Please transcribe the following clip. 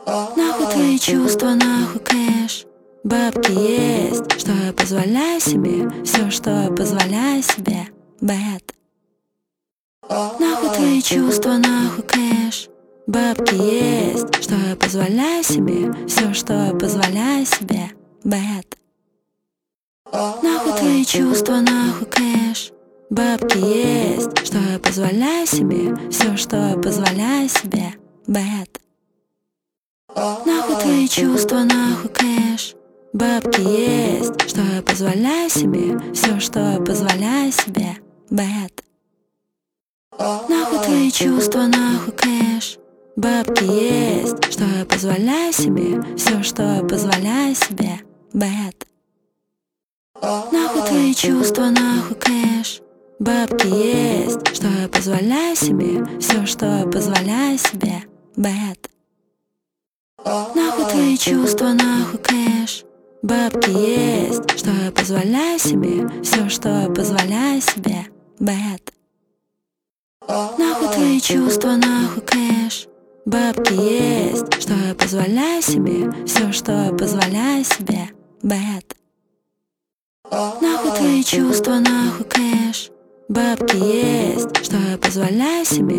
Нахуй твои чувства, нахуй кэш. Бабки есть, что я позволяю себе, все, что я позволяю себе, бэд. Нахуй твои чувства, нахуй кэш. Бабки есть, что я позволяю себе, все, что я позволяю себе, бэд. Нахуй твои чувства, нахуй кэш. Бабки есть, что я позволяю себе, все, что я позволяю себе, бэд. Нахуй твои чувства, нахуй кэш. Бабки есть, что я позволяю себе, все, что я позволяю себе, бэд. Нахуй твои чувства, нахуй кэш. Бабки есть, что я позволяю себе, все, что я позволяю себе, бэд. Нахуй твои чувства, нахуй кэш. Бабки есть, что я позволяю себе, все, что я позволяю себе, бэд. Нахуй твои чувства, нахуй кэш. Бабки есть, что я позволяю себе, все, что я позволяю себе, бэд. Нахуй твои чувства, нахуй кэш. Бабки есть, что я позволяю себе, все, что я позволяю себе, бэд. Нахуй твои чувства, нахуй кэш. Бабки есть, что я позволяю себе,